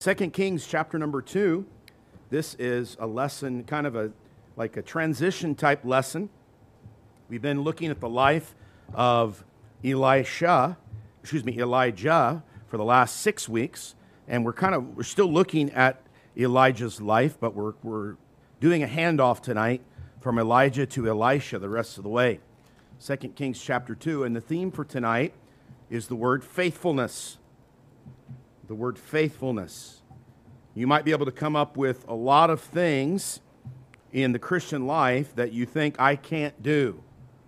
2 Kings chapter number 2. This is a lesson, kind of like a transition type lesson. We've been looking at the life of Elijah for the last 6 weeks, and we're still looking at Elijah's life, but we're doing a handoff tonight from Elijah to Elisha the rest of the way. 2 Kings chapter 2, and the theme for tonight is the word faithfulness. The word faithfulness. You might be able to come up with a lot of things in the Christian life that you think I can't do.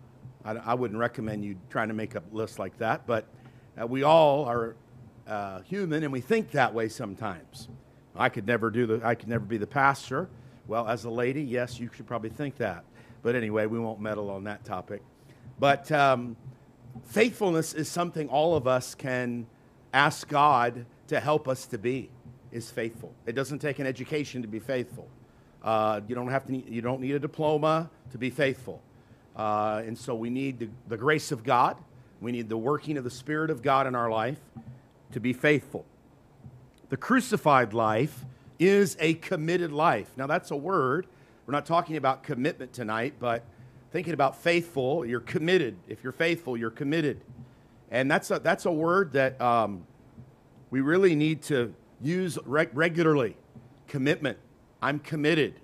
I wouldn't recommend you trying to make a list like that, but we all are human and we think that way sometimes. I could never be the pastor. Well, as a lady, yes, you should probably think that. But anyway, we won't meddle on that topic. But faithfulness is something all of us can ask God to help us to be, is faithful. It doesn't take an education to be faithful. You don't need a diploma to be faithful. And so we need the grace of God. We need the working of the Spirit of God in our life to be faithful. The crucified life is a committed life. Now that's a word. We're not talking about commitment tonight, but thinking about faithful, you're committed. If you're faithful, you're committed. And that's a word that we really need to use regularly. Commitment. I'm committed.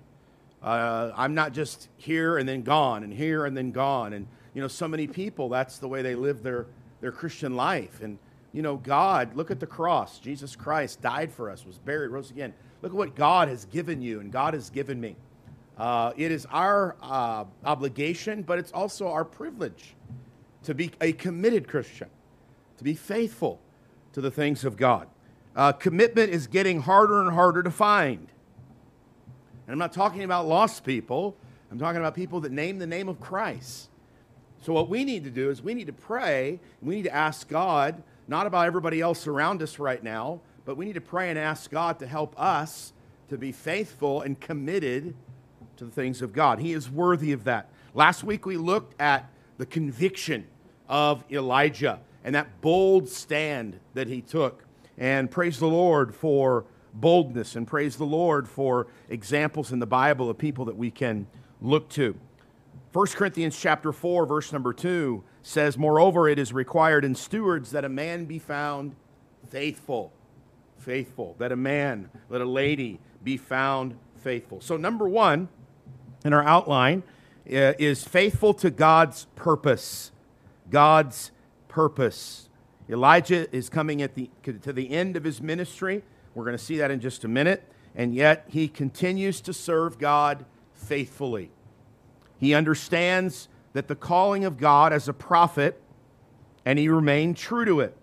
I'm not just here and then gone and here and then gone. And, so many people, that's the way they live their Christian life. And, God, look at the cross. Jesus Christ died for us, was buried, rose again. Look at what God has given you and God has given me. It is our obligation, but it's also our privilege to be a committed Christian, to be faithful to the things of God. Commitment is getting harder and harder to find. And I'm not talking about lost people. I'm talking about people that name the name of Christ. So what we need to do is we need to pray. We need to ask God, not about everybody else around us right now, but we need to pray and ask God to help us to be faithful and committed to the things of God. He is worthy of that. Last week we looked at the conviction of Elijah and that bold stand that he took. And praise the Lord for boldness, and praise the Lord for examples in the Bible of people that we can look to. 1 Corinthians chapter 4, verse number 2 says, "Moreover, it is required in stewards that a man be found faithful." Faithful. That a lady be found faithful. So number one in our outline is faithful to God's purpose. God's purpose. Elijah is coming to the end of his ministry. We're going to see that in just a minute. And yet he continues to serve God faithfully. He understands that the calling of God as a prophet, and he remained true to it.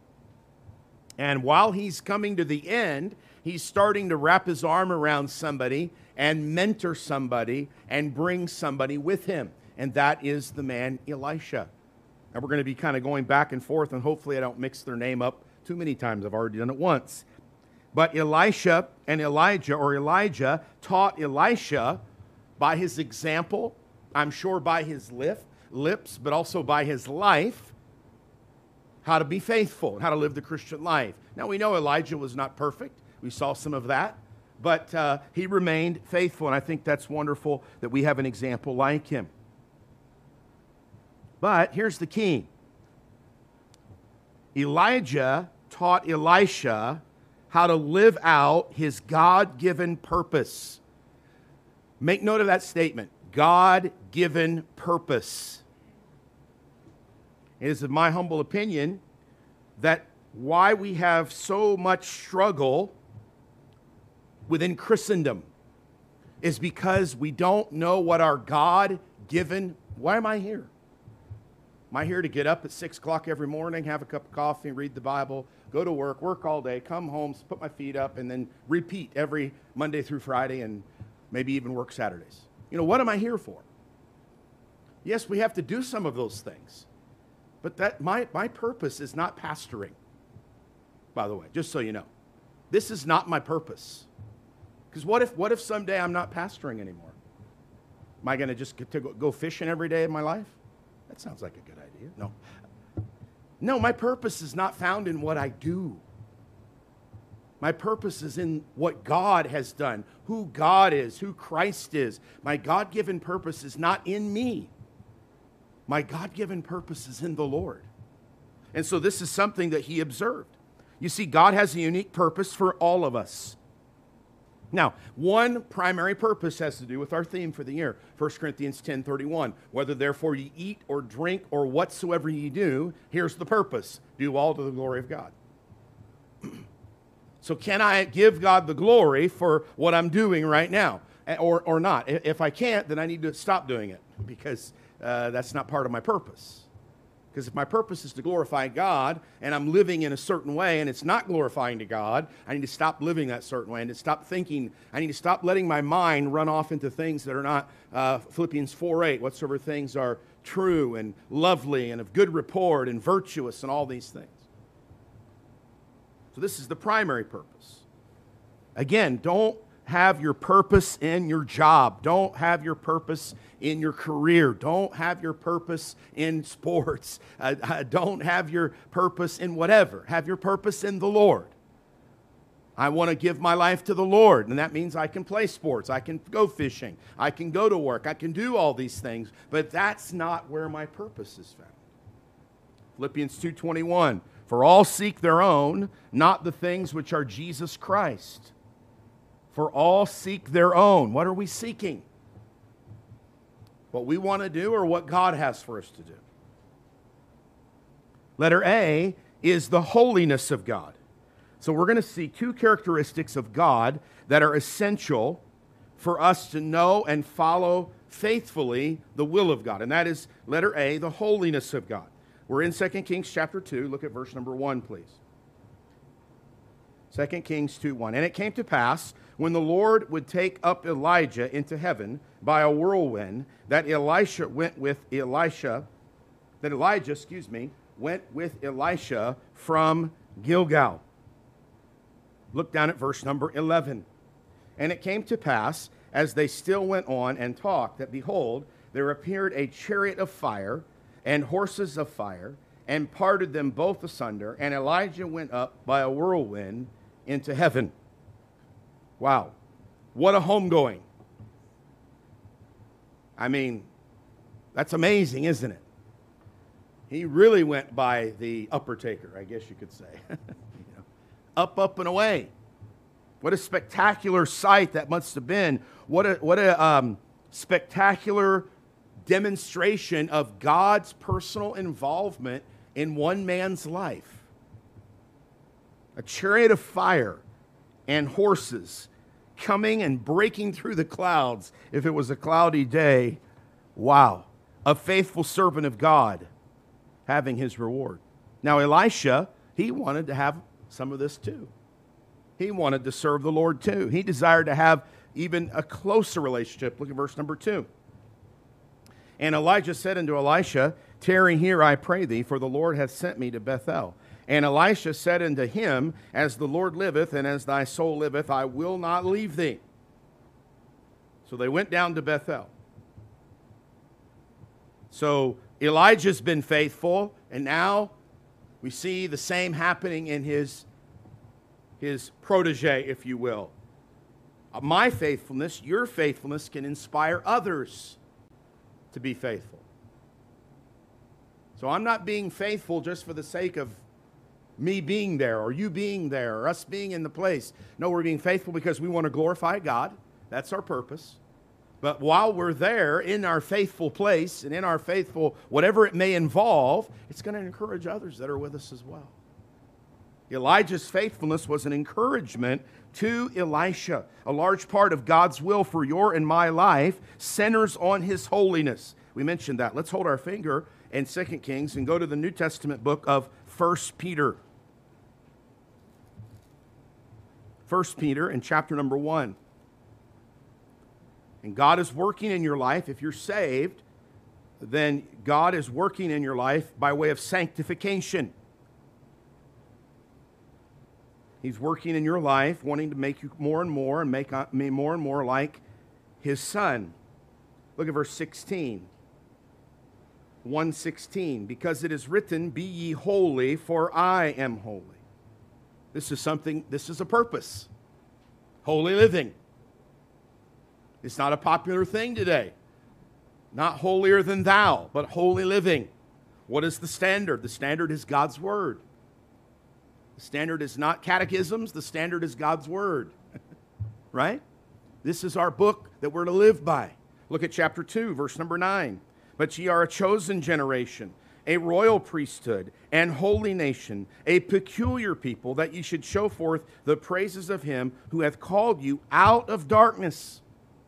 And while he's coming to the end, he's starting to wrap his arm around somebody and mentor somebody and bring somebody with him. And that is the man Elisha. And we're going to be kind of going back and forth, and hopefully I don't mix their name up too many times. I've already done it once. But Elisha and Elijah taught Elisha by his example, I'm sure by his lips, but also by his life, how to be faithful and how to live the Christian life. Now we know Elijah was not perfect. We saw some of that. But he remained faithful, and I think that's wonderful that we have an example like him. But here's the key. Elijah taught Elisha how to live out his God-given purpose. Make note of that statement, God-given purpose. It is in my humble opinion that why we have so much struggle within Christendom is because we don't know what our God-given, why am I here? Am I here to get up at 6 o'clock every morning, have a cup of coffee, read the Bible, go to work all day, come home, put my feet up, and then repeat every Monday through Friday and maybe even work Saturdays? What am I here for? Yes, we have to do some of those things. But my purpose is not pastoring, by the way, just so you know. This is not my purpose. Because what if someday I'm not pastoring anymore? Am I going to just get to go fishing every day of my life? That sounds like a good idea. No, my purpose is not found in what I do. My purpose is in what God has done, who God is, who Christ is. My God-given purpose is not in me. My God-given purpose is in the Lord. And so this is something that he observed. You see, God has a unique purpose for all of us. Now, one primary purpose has to do with our theme for the year, 1 Corinthians 10:31. Whether therefore ye eat or drink or whatsoever ye do, here's the purpose: do all to the glory of God. So can I give God the glory for what I'm doing right now or not? If I can't, then I need to stop doing it because that's not part of my purpose. Because if my purpose is to glorify God and I'm living in a certain way and it's not glorifying to God, I need to stop living that certain way. I need to stop thinking. I need to stop letting my mind run off into things that are not Philippians 4:8, whatsoever things are true and lovely and of good report and virtuous and all these things. So this is the primary purpose. Again, don't have your purpose in your job. Don't have your purpose in your career. Don't have your purpose in sports. Don't have your purpose in whatever. Have your purpose in the Lord. I want to give my life to the Lord, and that means I can play sports. I can go fishing. I can go to work. I can do all these things, but that's not where my purpose is found. Philippians 2:21, for all seek their own, not the things which are Jesus Christ. For all seek their own. What are we seeking? What we want to do or what God has for us to do? Letter A is the holiness of God. So we're going to see two characteristics of God that are essential for us to know and follow faithfully the will of God. And that is, letter A, the holiness of God. We're in 2 Kings chapter 2. Look at verse number 1, please. 2 Kings 2:1. And it came to pass, when the Lord would take up Elijah into heaven by a whirlwind, that Elijah went with Elisha from Gilgal. Look down at verse number 11. And it came to pass, as they still went on and talked, that behold, there appeared a chariot of fire and horses of fire, and parted them both asunder, and Elijah went up by a whirlwind into heaven. Wow, what a homegoing. I mean, that's amazing, isn't it? He really went by the upper taker, I guess you could say. Up and away. What a spectacular sight that must have been. What a spectacular demonstration of God's personal involvement in one man's life. A chariot of fire and horses coming and breaking through the clouds if it was a cloudy day. Wow. A faithful servant of God having his reward. Now Elisha, he wanted to have some of this too. He wanted to serve the Lord too. He desired to have even a closer relationship. Look at verse number 2. And Elijah said unto Elisha, tarry here, I pray thee, for the Lord hath sent me to Bethel. And Elisha said unto him, as the Lord liveth, and as thy soul liveth, I will not leave thee. So they went down to Bethel. So Elijah's been faithful, and now we see the same happening in his protege, if you will. My faithfulness, your faithfulness can inspire others to be faithful. So I'm not being faithful just for the sake of me being there or you being there or us being in the place. No, we're being faithful because we want to glorify God. That's our purpose. But while we're there in our faithful place and in our faithful, whatever it may involve, it's going to encourage others that are with us as well. Elijah's faithfulness was an encouragement to Elisha. A large part of God's will for your and my life centers on his holiness. We mentioned that. Let's hold our finger in 2 Kings and go to the New Testament book of 1 Peter. 1 Peter in chapter number 1. And God is working in your life. If you're saved, then God is working in your life by way of sanctification. He's working in your life, wanting to make you more and more and make me more and more like his Son. Look at verse 16. 1:16. Because it is written, be ye holy, for I am holy. This is a purpose. Holy living. It's not a popular thing today. Not holier than thou, but holy living. What is the standard? The standard is God's Word. The standard is not catechisms. The standard is God's Word. Right? This is our book that we're to live by. Look at chapter 2, verse number 9. But ye are a chosen generation, a royal priesthood, and holy nation, a peculiar people, that ye should show forth the praises of him who hath called you out of darkness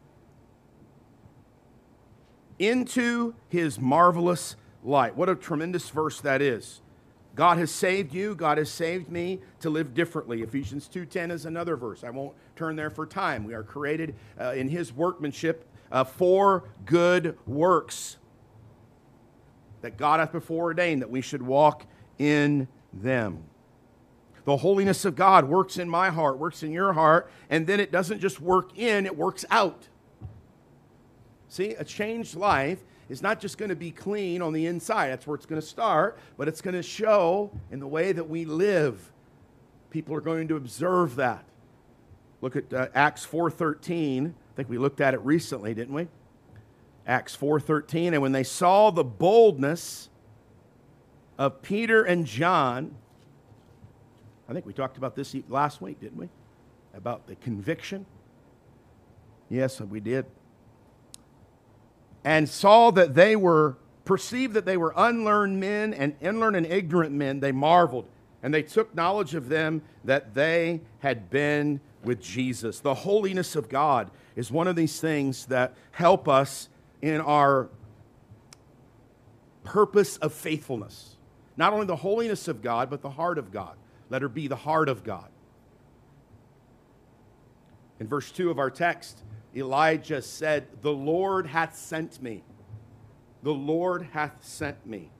into his marvelous light. What a tremendous verse that is. God has saved you. God has saved me to live differently. Ephesians 2:10 is another verse. I won't turn there for time. We are created in his workmanship for good works that God hath before ordained that we should walk in them. The holiness of God works in my heart, works in your heart, and then it doesn't just work in, it works out. See, a changed life is not just going to be clean on the inside. That's where it's going to start, but it's going to show in the way that we live. People are going to observe that. Look at Acts 4:13. I think we looked at it recently, didn't we? Acts 4:13. And when they saw the boldness of Peter and John, I think we talked about this last week, didn't we? About the conviction. Yes, we did. And saw that perceived that they were unlearned men and ignorant men, they marveled. And they took knowledge of them that they had been with Jesus. The holiness of God is one of these things that help us in our purpose of faithfulness. Not only the holiness of God, but the heart of God. Let her be the heart of God. In verse 2 of our text, Elijah said, "The Lord hath sent me. The Lord hath sent me."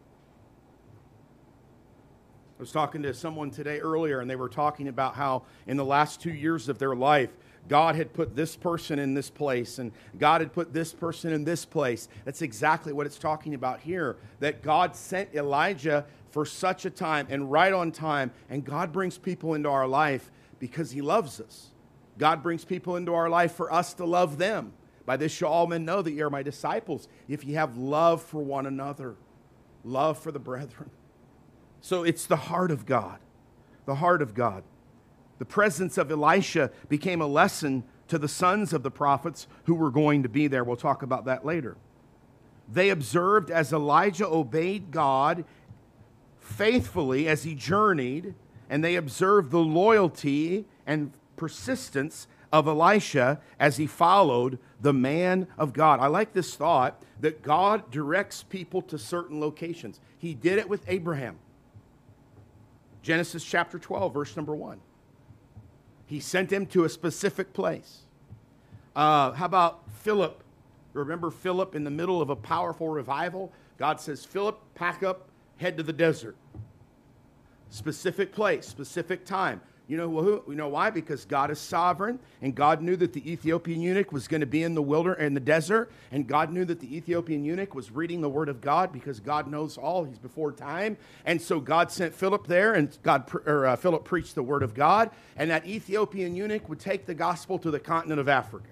I was talking to someone today earlier, and they were talking about how in the last 2 years of their life, God had put this person in this place, and God had put this person in this place. That's exactly what it's talking about here, that God sent Elijah for such a time and right on time, and God brings people into our life because he loves us. God brings people into our life for us to love them. By this shall all men know that ye are my disciples, if ye have love for one another, love for the brethren. So it's the heart of God, the heart of God. The presence of Elisha became a lesson to the sons of the prophets who were going to be there. We'll talk about that later. They observed as Elijah obeyed God faithfully as he journeyed, and they observed the loyalty and persistence of Elisha as he followed the man of God. I like this thought that God directs people to certain locations. He did it with Abraham. Genesis chapter 12, verse number 1. He sent him to a specific place. How about Philip? Remember Philip in the middle of a powerful revival? God says, "Philip, pack up, head to the desert." Specific place, specific time. You know why? Because God is sovereign, and God knew that the Ethiopian eunuch was going to be in the desert, and God knew that the Ethiopian eunuch was reading the Word of God because God knows all. He's before time, and so God sent Philip there, and Philip preached the Word of God, and that Ethiopian eunuch would take the gospel to the continent of Africa.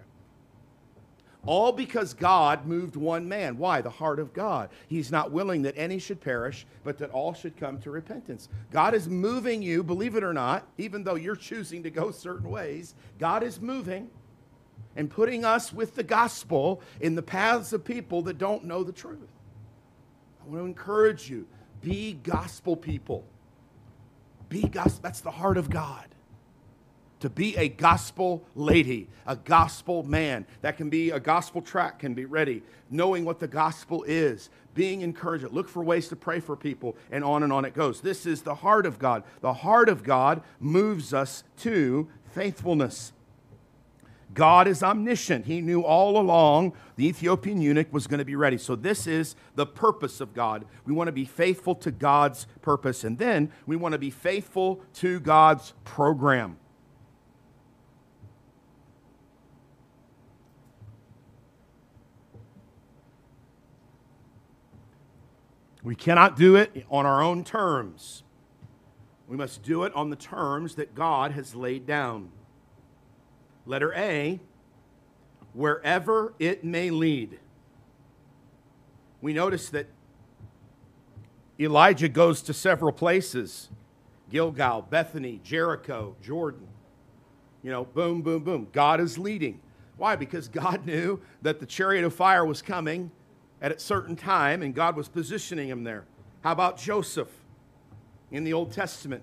All because God moved one man. Why? The heart of God. He's not willing that any should perish, but that all should come to repentance. God is moving you, believe it or not, even though you're choosing to go certain ways. God is moving and putting us with the gospel in the paths of people that don't know the truth. I want to encourage you, be gospel people. Be gospel. That's the heart of God. To be a gospel lady, a gospel man. That can be a gospel tract, can be ready. Knowing what the gospel is. Being encouraged. Look for ways to pray for people, and on it goes. This is the heart of God. The heart of God moves us to faithfulness. God is omniscient. He knew all along the Ethiopian eunuch was going to be ready. So this is the purpose of God. We want to be faithful to God's purpose. And then we want to be faithful to God's program. We cannot do it on our own terms. We must do it on the terms that God has laid down. Letter A, wherever it may lead. We notice that Elijah goes to several places: Gilgal, Bethany, Jericho, Jordan. Boom, boom, boom. God is leading. Why? Because God knew that the chariot of fire was coming at a certain time, and God was positioning him there. How about Joseph in the Old Testament?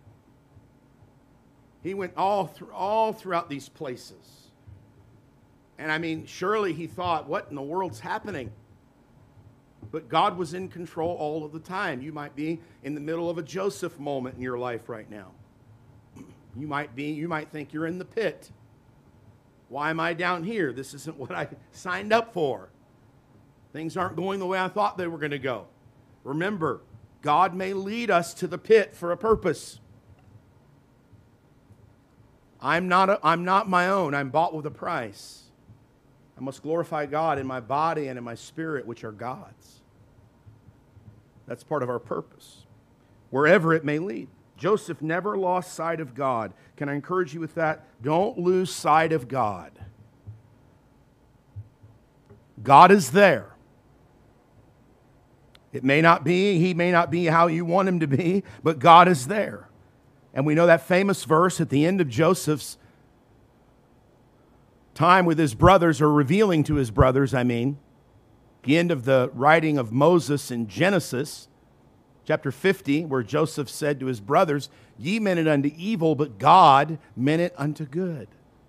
He went all throughout these places. And surely he thought, what in the world's happening? But God was in control all of the time. You might be in the middle of a Joseph moment in your life right now. You might think you're in the pit. Why am I down here? This isn't what I signed up for. Things aren't going the way I thought they were going to go. Remember, God may lead us to the pit for a purpose. I'm not my own. I'm bought with a price. I must glorify God in my body and in my spirit, which are God's. That's part of our purpose, wherever it may lead. Joseph never lost sight of God. Can I encourage you with that? Don't lose sight of God. God is there. He may not be how you want him to be, but God is there. And we know that famous verse at the end of Joseph's time with his brothers, or revealing to his brothers, the end of the writing of Moses in Genesis, chapter 50, where Joseph said to his brothers, "Ye meant it unto evil, but God meant it unto good."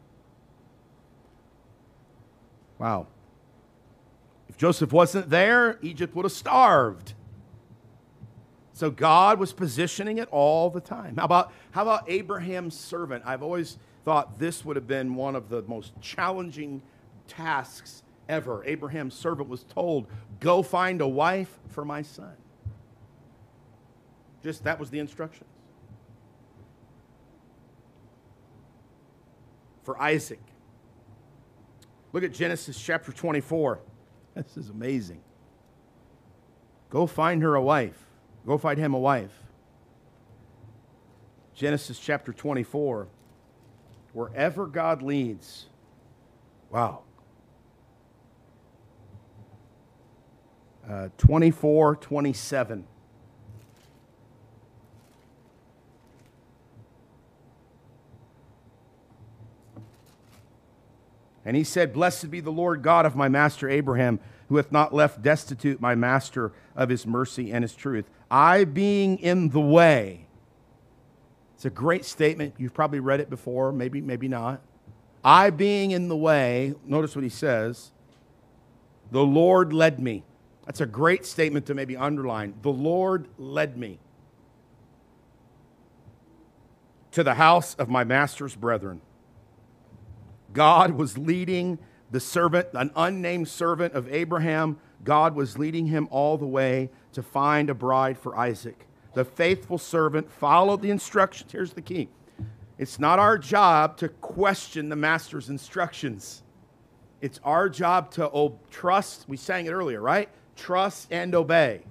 Wow. If Joseph wasn't there, Egypt would have starved. So God was positioning it all the time. How about Abraham's servant? I've always thought this would have been one of the most challenging tasks ever. Abraham's servant was told, "Go find a wife for my son." That was the instructions. For Isaac. Look at Genesis chapter 24. This is amazing. Go find her a wife. Go find him a wife. Genesis chapter 24. Wherever God leads. Wow. 24:27. And he said, "Blessed be the Lord God of my master Abraham, who hath not left destitute my master of his mercy and his truth. I being in the way." It's a great statement. You've probably read it before, maybe not. I being in the way, notice what he says, the Lord led me. That's a great statement to maybe underline. The Lord led me to the house of my master's brethren. God was leading the servant, an unnamed servant of Abraham. God was leading him all the way to find a bride for Isaac. The faithful servant followed the instructions. Here's the key. It's not our job to question the master's instructions. It's our job to trust. We sang it earlier, right? Trust and obey.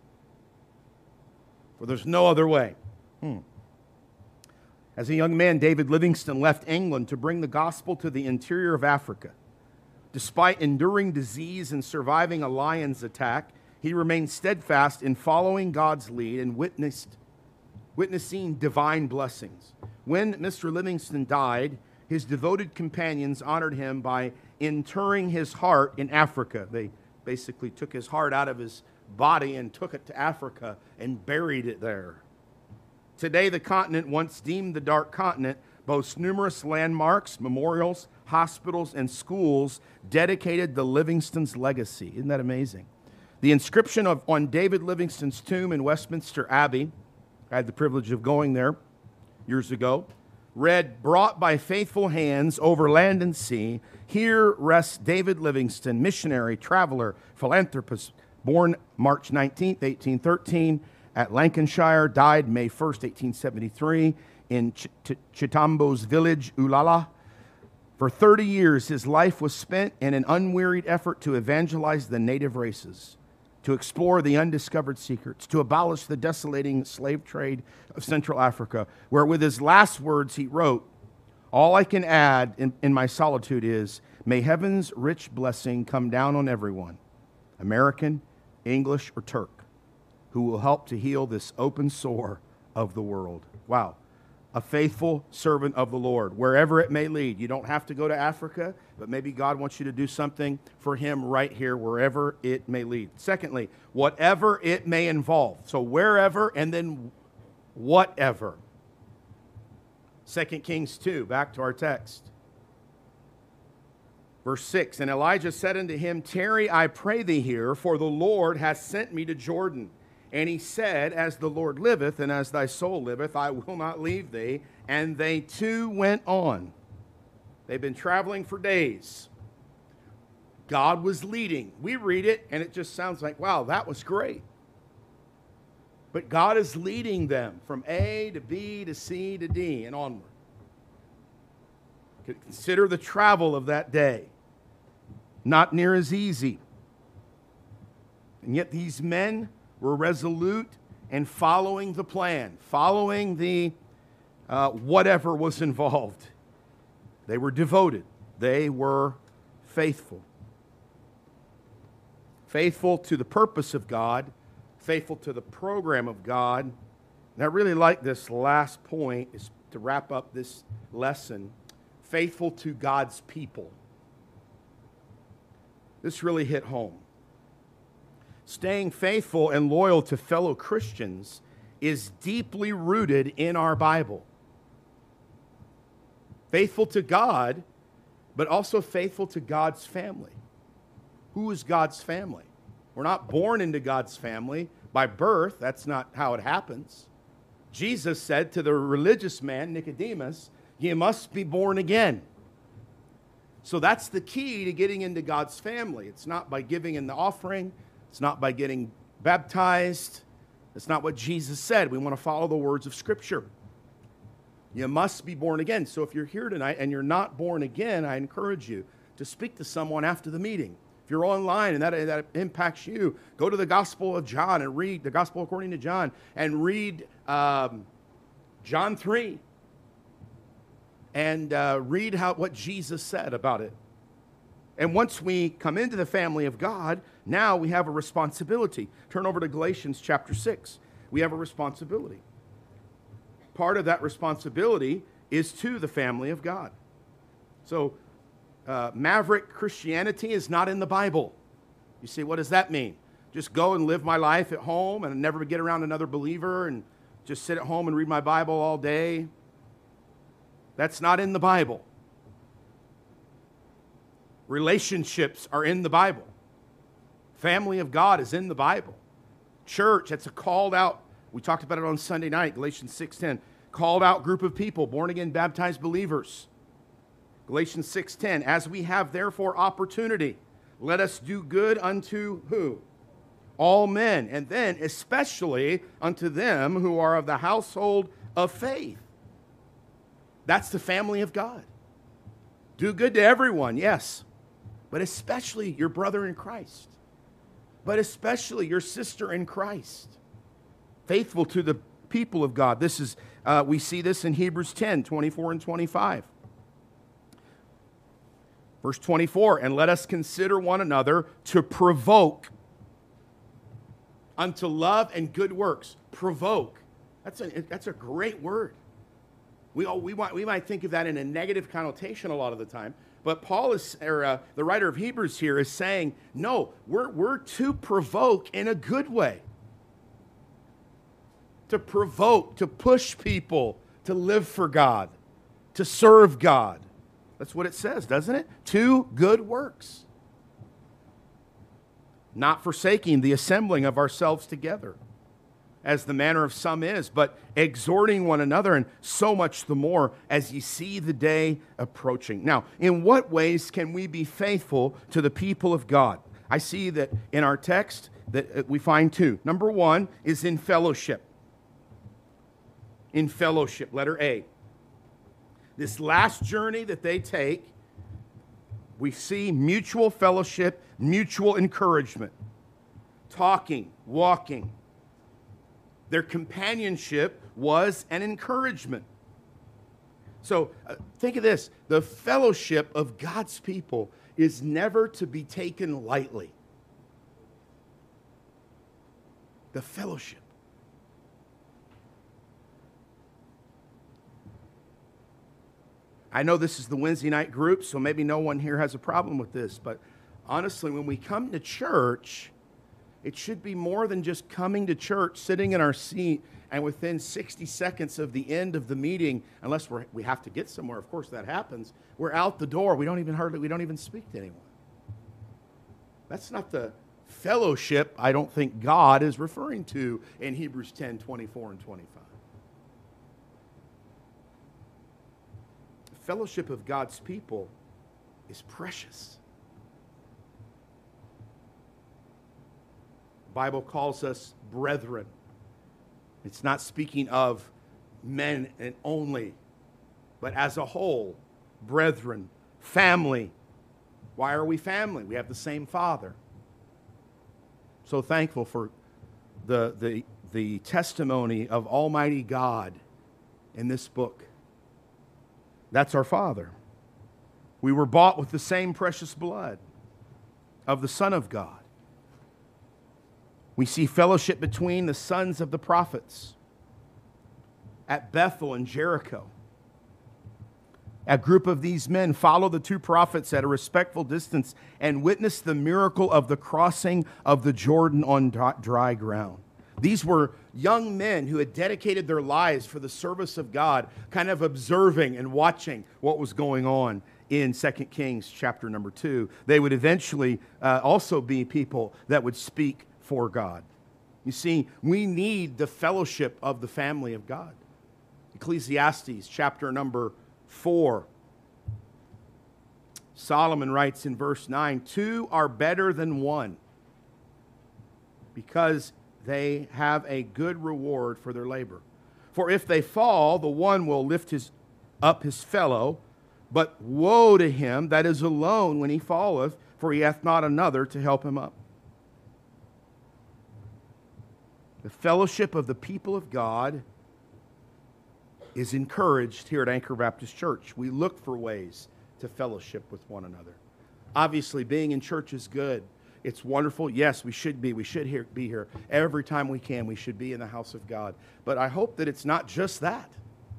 For there's no other way. As a young man, David Livingstone left England to bring the gospel to the interior of Africa. Despite enduring disease and surviving a lion's attack, he remained steadfast in following God's lead and witnessing divine blessings. When Mr. Livingstone died, his devoted companions honored him by interring his heart in Africa. They basically took his heart out of his body and took it to Africa and buried it there. Today, the continent, once deemed the Dark Continent, boasts numerous landmarks, memorials, hospitals, and schools dedicated to Livingstone's legacy. Isn't that amazing? The inscription on David Livingstone's tomb in Westminster Abbey, I had the privilege of going there years ago, read, "Brought by faithful hands over land and sea, here rests David Livingstone, missionary, traveler, philanthropist, born March 19th, 1813, at Lancashire, died May 1st, 1873, in Chitambo's village, Ulala. For 30 years, his life was spent in an unwearied effort to evangelize the native races. to explore the undiscovered secrets, to abolish the desolating slave trade of Central Africa, where with his last words he wrote, "All I can add in my solitude is, may heaven's rich blessing come down on everyone, American, English, or Turk, who will help to heal this open sore of the world." Wow. A faithful servant of the Lord, wherever it may lead. You don't have to go to Africa, but maybe God wants you to do something for him right here, wherever it may lead. Secondly, whatever it may involve. So wherever and then whatever. 2 Kings 2, back to our text. Verse 6, and Elijah said unto him, "Tarry, I pray thee here, for the Lord hath sent me to Jordan. And he said, as the Lord liveth, and as thy soul liveth, I will not leave thee. And they two went on." They've been traveling for days. God was leading. We read it, and it just sounds like, wow, that was great. But God is leading them from A to B to C to D and onward. Consider the travel of that day. Not near as easy. And yet these men were resolute and following the plan, following the whatever was involved. They were devoted. They were faithful. Faithful to the purpose of God, faithful to the program of God. And I really like this last point, is to wrap up this lesson. Faithful to God's people. This really hit home. Staying faithful and loyal to fellow Christians is deeply rooted in our Bible. Faithful to God, but also faithful to God's family. Who is God's family? We're not born into God's family by birth. That's not how it happens. Jesus said to the religious man, Nicodemus, "You must be born again." So that's the key to getting into God's family. It's not by giving in the offering. It's not by getting baptized. It's not what Jesus said. We want to follow the words of Scripture. You must be born again. So if you're here tonight and you're not born again, I encourage you to speak to someone after the meeting. If you're online and that impacts you, go to the Gospel of John and read the Gospel according to John and read John 3 and read what Jesus said about it. And once we come into the family of God, now we have a responsibility. Turn over to Galatians chapter 6. We have a responsibility. Part of that responsibility is to the family of God. So, maverick Christianity is not in the Bible. You see, what does that mean? Just go and live my life at home and never get around another believer and just sit at home and read my Bible all day? That's not in the Bible. Relationships are in the Bible. Family of God is in the Bible. Church, that's a called out, we talked about it on Sunday night, Galatians 6:10, called out group of people, born again, baptized believers. Galatians 6:10, as we have therefore opportunity, let us do good unto who? All men, and then especially unto them who are of the household of faith. That's the family of God. Do good to everyone, yes, but especially your brother in Christ, but especially your sister in Christ. Faithful to the people of God. This is we see this in Hebrews 10, 24 and 25. Verse 24, and let us consider one another to provoke unto love and good works. Provoke. That's a great word. We might think of that in a negative connotation a lot of the time, but Paul the writer of Hebrews here is saying, no, we're to provoke in a good way. To provoke, to push people to live for God, to serve God. That's what it says, doesn't it? To good works. Not forsaking the assembling of ourselves together, as the manner of some is, but exhorting one another, and so much the more as ye see the day approaching. Now, in what ways can we be faithful to the people of God? I see that in our text that we find two. Number one is in fellowship. In fellowship, letter A. This last journey that they take, we see mutual fellowship, mutual encouragement. talking, walking. Their companionship was an encouragement. So think of this. The fellowship of God's people is never to be taken lightly. The fellowship. I know this is the Wednesday night group, so maybe no one here has a problem with this, but honestly, when we come to church, it should be more than just coming to church, sitting in our seat, and within 60 seconds of the end of the meeting, unless we have to get somewhere, of course that happens, we're out the door. We don't even speak to anyone. That's not the fellowship I don't think God is referring to in Hebrews 10, 24 and 25. The fellowship of God's people is precious. The Bible calls us brethren. It's not speaking of men and only, but as a whole, brethren, family. Why are we family? We have the same Father. So thankful for the testimony of Almighty God in this book. That's our Father. We were bought with the same precious blood of the Son of God. We see fellowship between the sons of the prophets at Bethel and Jericho. A group of these men followed the two prophets at a respectful distance and witnessed the miracle of the crossing of the Jordan on dry ground. These were young men who had dedicated their lives for the service of God, kind of observing and watching what was going on in 2 Kings chapter number 2. They would eventually also be people that would speak for God. You see, we need the fellowship of the family of God. Ecclesiastes chapter number 4. Solomon writes in verse 9, 2 are better than one, because they have a good reward for their labor. For if they fall, the one will lift up his fellow, but woe to him that is alone when he falleth, for he hath not another to help him up. The fellowship of the people of God is encouraged here at Anchor Baptist Church. We look for ways to fellowship with one another. Obviously, being in church is good. It's wonderful. Yes, we should be. We should be here. Every time we can, we should be in the house of God. But I hope that it's not just that.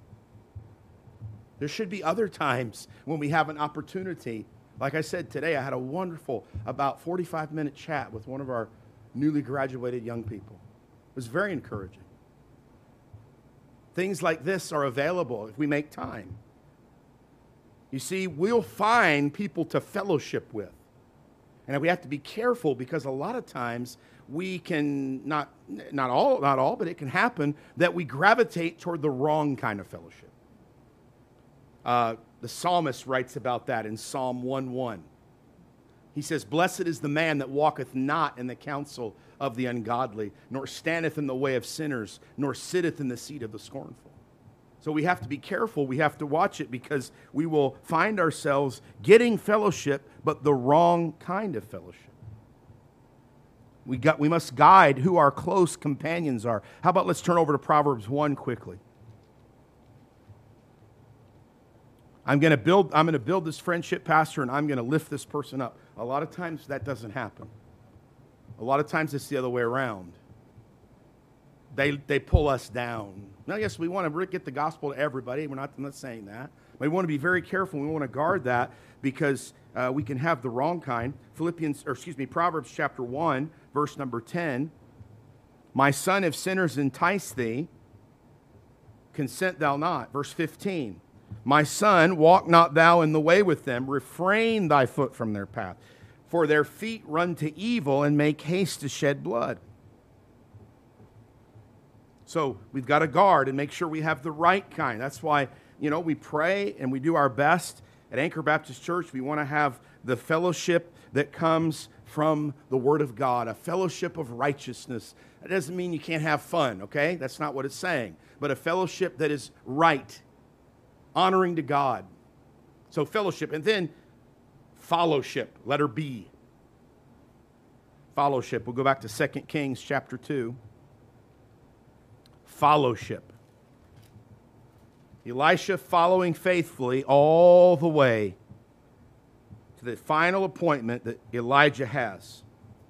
There should be other times when we have an opportunity. Like I said today, I had a wonderful, about 45-minute chat with one of our newly graduated young people. It was very encouraging. Things like this are available if we make time. You see, we'll find people to fellowship with. And we have to be careful, because a lot of times we can, not all, but it can happen that we gravitate toward the wrong kind of fellowship. The psalmist writes about that in Psalm 1:1. He says, blessed is the man that walketh not in the counsel of the ungodly, nor standeth in the way of sinners, nor sitteth in the seat of the scornful. So we have to be careful. We have to watch it, because we will find ourselves getting fellowship, but the wrong kind of fellowship. We must guide who our close companions are. How about let's turn over to Proverbs 1 quickly. I'm going to build this friendship, Pastor, and I'm going to lift this person up. A lot of times that doesn't happen. A lot of times it's the other way around. They pull us down. Now, yes, we want to get the gospel to everybody. I'm not saying that. But we want to be very careful. We want to guard that, because we can have the wrong kind. Proverbs chapter 1, verse number 10. My son, if sinners entice thee, consent thou not. Verse 15. My son, walk not thou in the way with them. Refrain thy foot from their path. For their feet run to evil and make haste to shed blood. So we've got to guard and make sure we have the right kind. That's why, we pray and we do our best. At Anchor Baptist Church, we want to have the fellowship that comes from the Word of God, a fellowship of righteousness. That doesn't mean you can't have fun, okay? That's not what it's saying. But a fellowship that is right, honoring to God. So fellowship. And then fellowship, letter B. Fellowship. We'll go back to 2 Kings chapter 2. Fellowship. Elisha following faithfully all the way to the final appointment that Elijah has.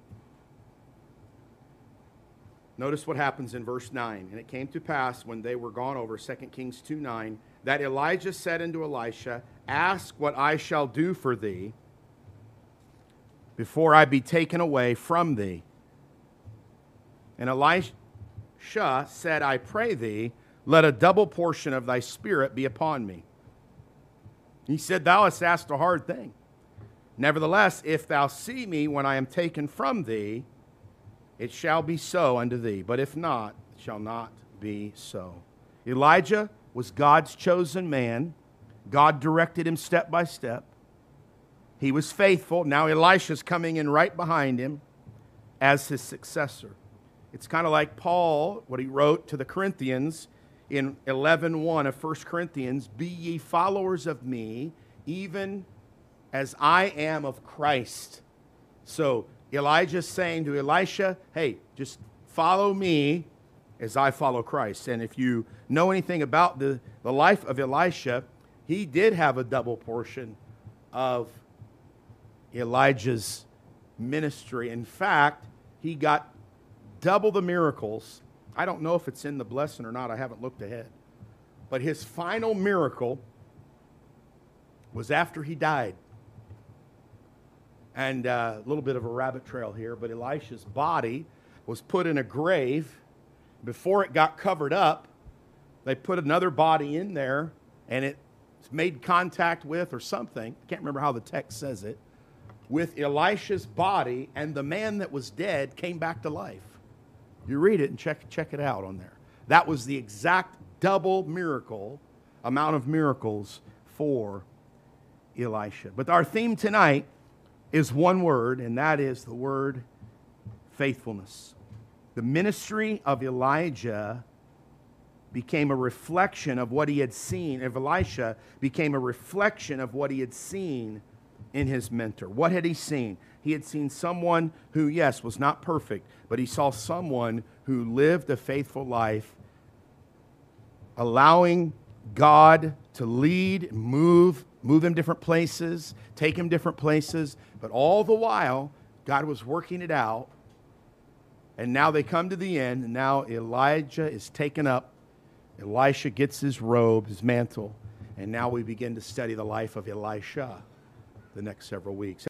Notice what happens in verse 9. And it came to pass when they were gone over, 2 Kings 2:9, that Elijah said unto Elisha, ask what I shall do for thee before I be taken away from thee. And Elisha said, I pray thee, let a double portion of thy spirit be upon me. He said, thou hast asked a hard thing. Nevertheless, if thou see me when I am taken from thee, it shall be so unto thee. But if not, it shall not be so. Elijah was God's chosen man. God directed him step by step. He was faithful. Now Elisha's coming in right behind him as his successor. It's kind of like Paul, what he wrote to the Corinthians in 11:1 of 1 Corinthians, be ye followers of me, even as I am of Christ. So Elijah's saying to Elisha, hey, just follow me as I follow Christ. And if you know anything about the life of Elisha, he did have a double portion of Elijah's ministry. In fact, he got double the miracles. I don't know if it's in the blessing or not. I haven't looked ahead. But his final miracle was after he died. And a little bit of a rabbit trail here, but Elisha's body was put in a grave. Before it got covered up, they put another body in there, and it made contact with, or something, I can't remember how the text says it, with Elisha's body, and the man that was dead came back to life. You read it and check it out on there. That was the exact double miracle, amount of miracles for Elisha. But our theme tonight is one word, and that is the word faithfulness. The ministry of Elijah became a reflection of what he had seen. Of Elisha became a reflection of what he had seen in his mentor. What had he seen? He had seen someone who, yes, was not perfect, but he saw someone who lived a faithful life, allowing God to lead, move him different places, take him different places, but all the while, God was working it out. And now they come to the end, and now Elijah is taken up. Elisha gets his robe, his mantle, and now we begin to study the life of Elisha the next several weeks.